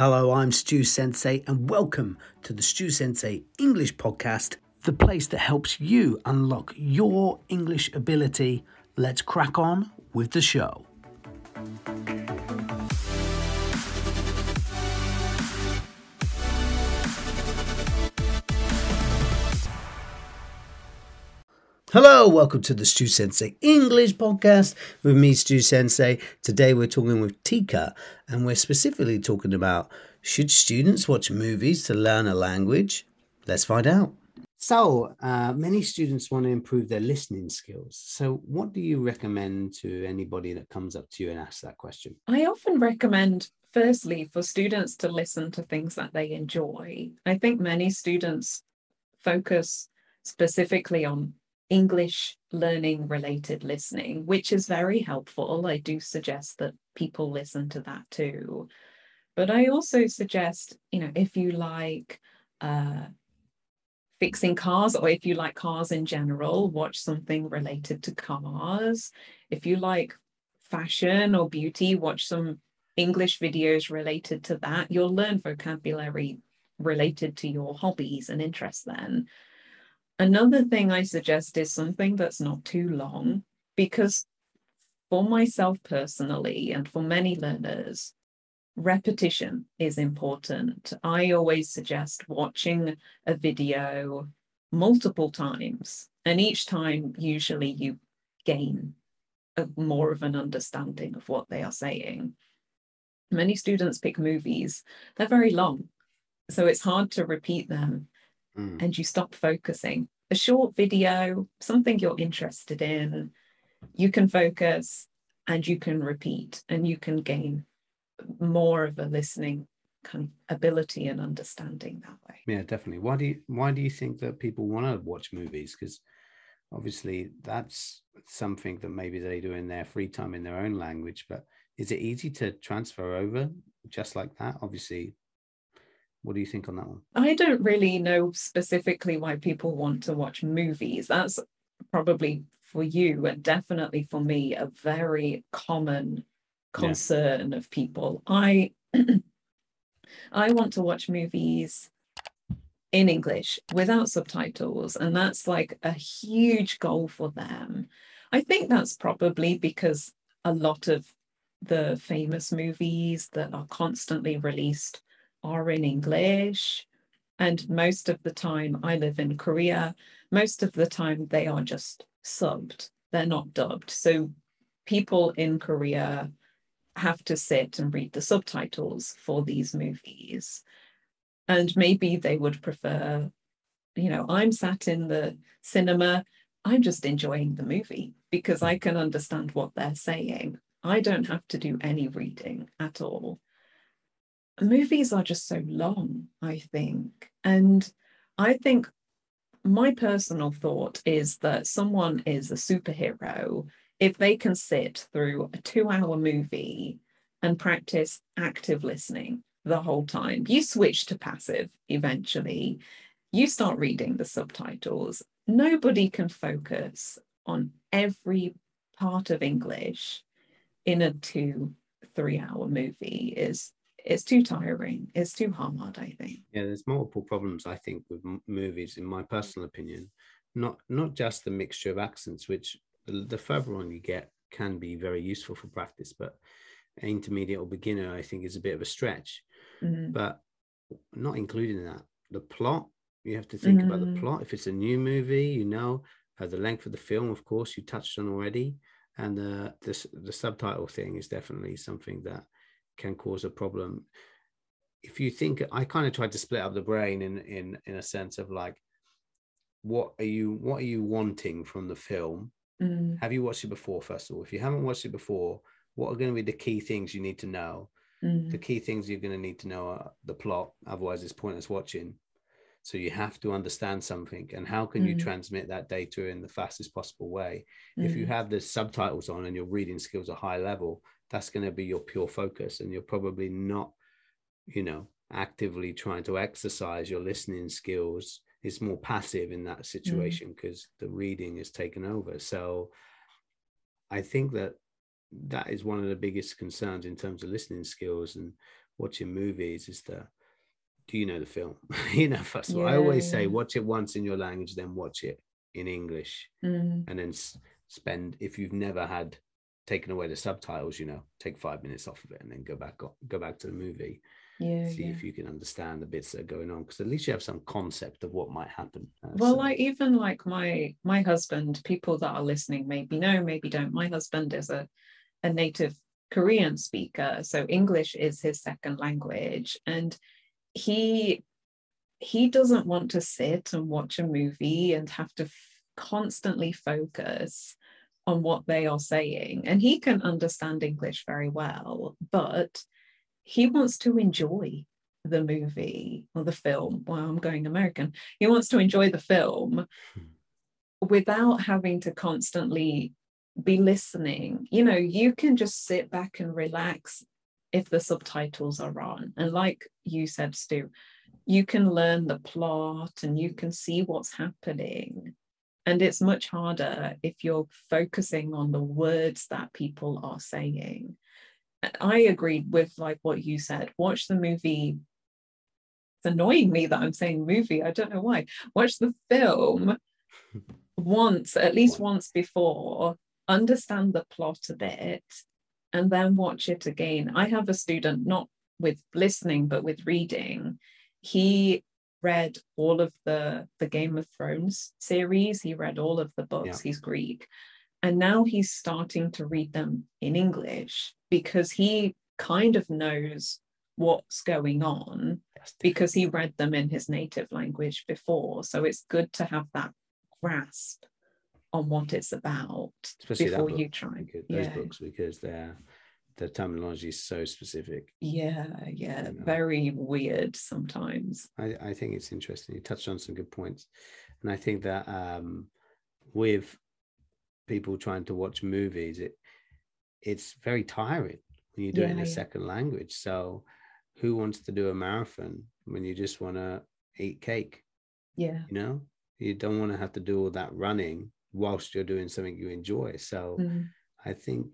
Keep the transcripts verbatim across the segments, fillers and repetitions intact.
Hello, I'm Stu Sensei, and welcome to the Stu Sensei English Podcast, the place that helps you unlock your English ability. Let's crack on with the show. Hello, welcome to the Stu Sensei English Podcast with me, Stu Sensei. Today we're talking with Tika, and we're specifically talking about, should students watch movies to learn a language? Let's find out. So, uh, many students want to improve their listening skills. So what do you recommend to anybody that comes up to you and asks that question? I often recommend, firstly, for students to listen to things that they enjoy. I think many students focus specifically on English learning related listening, which is very helpful. I do suggest that people listen to that too. But I also suggest, you know, if you like uh, fixing cars, or if you like cars in general, watch something related to cars. If you like fashion or beauty, watch some English videos related to that. You'll learn vocabulary related to your hobbies and interests then. Another thing I suggest is something that's not too long, because for myself personally and for many learners, repetition is important. I always suggest watching a video multiple times, and each time usually you gain a, more of an understanding of what they are saying. Many students pick movies, they're very long, so it's hard to repeat them. Mm. And you stop focusing. A short video, something you're interested in, you can focus and you can repeat, and you can gain more of a listening kind of ability and understanding that way. Yeah, definitely. Why do you why do you think that people want to watch movies? Because obviously that's something that maybe they do in their free time in their own language, but is it easy to transfer over just like that? Obviously. What do you think on that one? I don't really know specifically why people want to watch movies. That's probably for you, and definitely for me, a very common concern yeah. of people. I I want to watch movies in English without subtitles, and that's like a huge goal for them. I think that's probably because a lot of the famous movies that are constantly released are in English, and most of the time, I live in Korea, most of the time they are just subbed, they're not dubbed. So people in Korea have to sit and read the subtitles for these movies, and maybe they would prefer, you know, I'm sat in the cinema, I'm just enjoying the movie because I can understand what they're saying. I don't have to do any reading at all. Movies are just so long, I think. And I think my personal thought is that someone is a superhero if they can sit through a two-hour movie and practice active listening the whole time. You switch to passive eventually. You start reading the subtitles. Nobody can focus on every part of English in a two, three-hour movie. Is It's too tiring. It's too hard, I think. Yeah, there's multiple problems, I think, with m- movies, in my personal opinion. Not not just the mixture of accents, which the, the further on you get can be very useful for practice, but intermediate or beginner, I think, is a bit of a stretch. Mm-hmm. But not including that, the plot, you have to think mm-hmm. about the plot. If it's a new movie, you know, uh, the length of the film, of course, you touched on already. And uh, this, the subtitle thing is definitely something that can cause a problem. If you think, I kind of tried to split up the brain in in in a sense of like, what are you what are you wanting from the film? Mm. Have you watched it before? First of all, if you haven't watched it before, what are going to be the key things you need to know? Mm. The key things you're going to need to know are the plot, otherwise it's pointless watching. So you have to understand something, and how can mm. you transmit that data in the fastest possible way? Mm. If you have the subtitles on and your reading skills are high level, that's going to be your pure focus, and you're probably not, you know, actively trying to exercise your listening skills. It's more passive in that situation because mm. the reading is taken over. So I think that that is one of the biggest concerns in terms of listening skills. And watching movies is the, do you know the film? You know, first of all, I Yeah, always say yeah. watch it once in your language, then watch it in English, Mm. and then s- spend, if you've never had taken away the subtitles, you know, take five minutes off of it and then go back on, go back to the movie, Yeah, see yeah. if you can understand the bits that are going on, because at least you have some concept of what might happen. Uh, Well, so, like even like my my husband, people that are listening maybe know, maybe don't. My husband is a, a native Korean speaker, so English is his second language, and he he doesn't want to sit and watch a movie and have to f- constantly focus on what they are saying. And he can understand English very well, but he wants to enjoy the movie or the film. Well, I'm going American. He wants to enjoy the film without having to constantly be listening. You know, you can just sit back and relax if the subtitles are on. And like you said, Stu, you can learn the plot and you can see what's happening. And it's much harder if you're focusing on the words that people are saying. I agreed with like what you said. Watch the movie. It's annoying me that I'm saying movie. I don't know why. Watch the film once, at least once before, understand the plot a bit, and then watch it again. I have a student, not with listening, but with reading. He read all of the, the Game of Thrones series. He read all of the books. yeah. He's Greek. And now he's starting to read them in English because he kind of knows what's going on because he read them in his native language before. So it's good to have that grasp on what it's about, especially before that book, you try. because, Yeah. those books, because they're, the terminology is so specific. Yeah, yeah, You know? very weird sometimes. I, I think it's interesting. You touched on some good points. And I think that um, with people trying to watch movies, it it's very tiring when you do Yeah, it in a yeah. second language. So who wants to do a marathon when you just want to eat cake? Yeah. You know, you don't want to have to do all that running whilst you're doing something you enjoy. So Mm. I think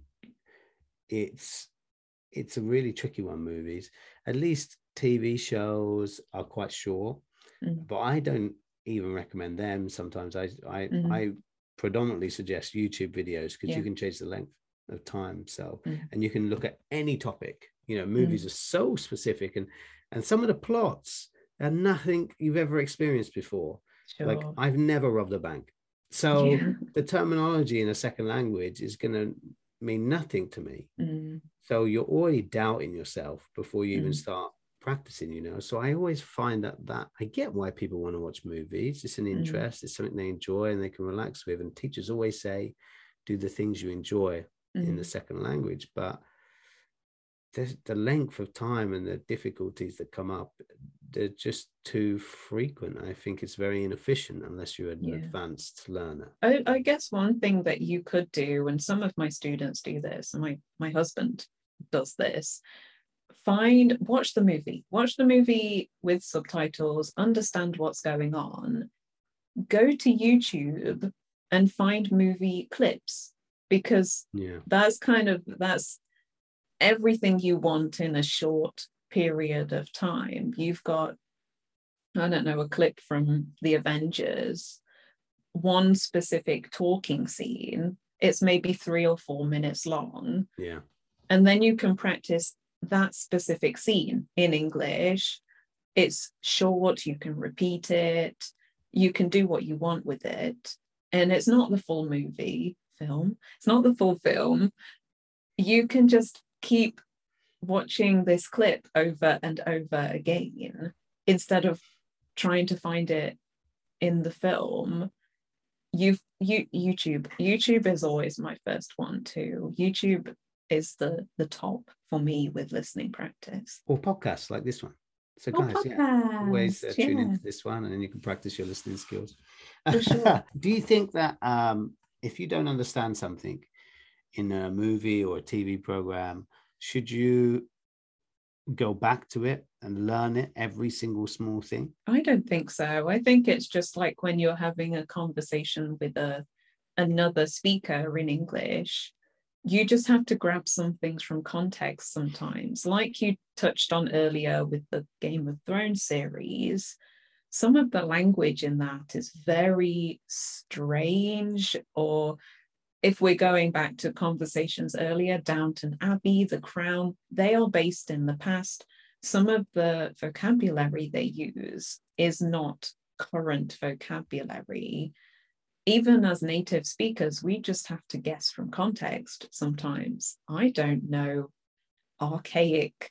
it's it's a really tricky one. Movies, at least T V shows, are quite short, Mm. but I don't even recommend them. Sometimes I I, Mm. I predominantly suggest YouTube videos because Yeah. you can change the length of time. So Mm. and you can look at any topic. You know, movies Mm. are so specific, and and some of the plots are nothing you've ever experienced before. Sure. Like I've never robbed a bank, so Yeah. the terminology in a second language is going to mean nothing to me. Mm. So you're already doubting yourself before you even Mm. start practicing, you know. So I always find that that I get why people want to watch movies. It's an interest, mm. it's something they enjoy and they can relax with. And teachers always say, do the things you enjoy mm. in the second language. But there's the length of time and the difficulties that come up, they're just too frequent. I think it's very inefficient unless you're an yeah. advanced learner. I, I guess one thing that you could do, and some of my students do this, and my, my husband does this, find, watch the movie, watch the movie with subtitles, understand what's going on, go to YouTube and find movie clips, because yeah. that's kind of, that's everything you want in a short period of time. You've got, I don't know, a clip from the Avengers, one specific talking scene, it's maybe three or four minutes long. Yeah. And then you can practice that specific scene in English. It's short, you can repeat it, you can do what you want with it. And it's not the full movie film, it's not the full film. You can just keep watching this clip over and over again instead of trying to find it in the film. You've you YouTube. YouTube is always my first one too. YouTube is the the top for me with listening practice. Or podcasts like this one. So oh, guys, podcast, yeah, always uh, tune yeah. into this one, and then you can practice your listening skills. For sure. Do you think that um, if you don't understand something in a movie or a T V program, should you go back to it and learn it, every single small thing? I don't think so. I think it's just like when you're having a conversation with a another speaker in English, you just have to grab some things from context sometimes. Like you touched on earlier with the Game of Thrones series, some of the language in that is very strange. Or if we're going back to conversations earlier, Downton Abbey, The Crown, they are based in the past. Some of the vocabulary they use is not current vocabulary. Even as native speakers, we just have to guess from context sometimes. I don't know archaic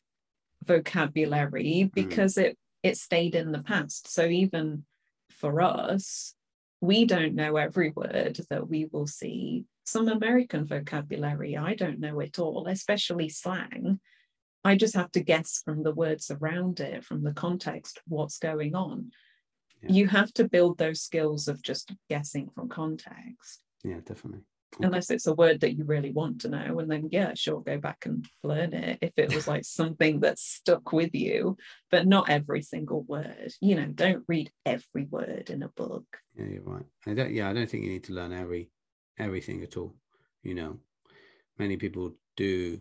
vocabulary because mm. it, it stayed in the past. So even for us, we don't know every word that we will see. Some American vocabulary, I don't know it all, especially slang. I just have to guess from the words around it, from the context, what's going on. Yeah. You have to build those skills of just guessing from context. Yeah, definitely. Okay. Unless it's a word that you really want to know, and then yeah, sure, go back and learn it if it was like something that stuck with you, but not every single word. You know, don't read every word in a book. Yeah, you're right. I don't, yeah, I don't think you need to learn every everything at all. You know, many people do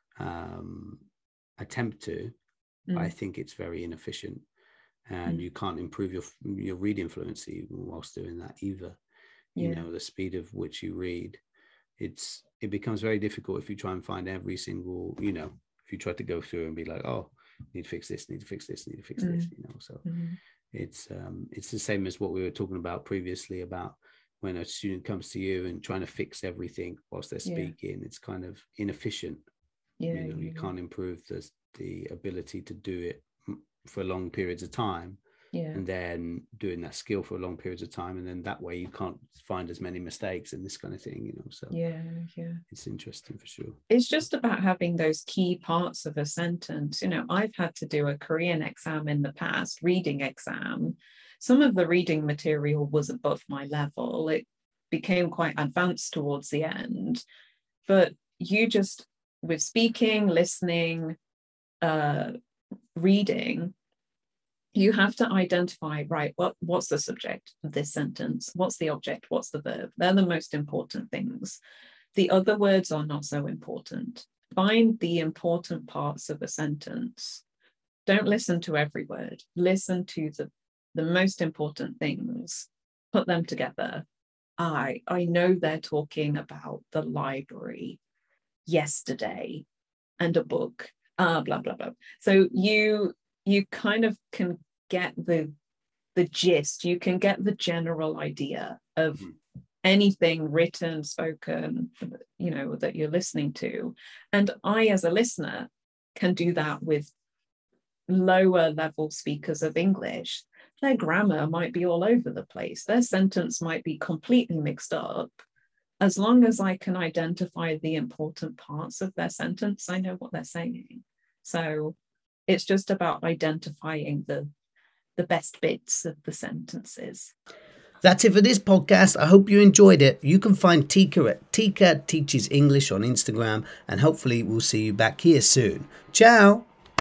um, attempt to. Mm. I think it's very inefficient, and mm. you can't improve your your reading fluency whilst doing that either. You yeah. know, the speed of which you read, it's it becomes very difficult if you try and find every single, you know, if you try to go through and be like, oh, need to fix this, need to fix this, need to fix mm. this, you know. So mm-hmm. it's um it's the same as what we were talking about previously about when a student comes to you and trying to fix everything whilst they're speaking. Yeah. It's kind of inefficient. Yeah, you know, yeah. you can't improve the the ability to do it for long periods of time. Yeah. And then doing that skill for long periods of time, and then that way you can't find as many mistakes and this kind of thing, you know. So yeah, yeah, it's interesting for sure. It's just about having those key parts of a sentence. You know, I've had to do a Korean exam in the past, reading exam. Some of the reading material was above my level. It became quite advanced towards the end, but you just with speaking, listening, uh, reading. You have to identify, right, what, what's the subject of this sentence? What's the object? What's the verb? They're the most important things. The other words are not so important. Find the important parts of a sentence. Don't listen to every word. Listen to the, the most important things. Put them together. I, I know they're talking about the library yesterday and a book, uh, blah, blah, blah. So you... you kind of can get the the gist, you can get the general idea of mm. anything written, spoken, you know, that you're listening to. And I, as a listener, can do that with lower level speakers of English. Their grammar might be all over the place. Their sentence might be completely mixed up. As long as I can identify the important parts of their sentence, I know what they're saying. So it's just about identifying the, the best bits of the sentences. That's it for this podcast. I hope you enjoyed it. You can find Tika at Tika Teaches English on Instagram, and hopefully we'll see you back here soon. Ciao.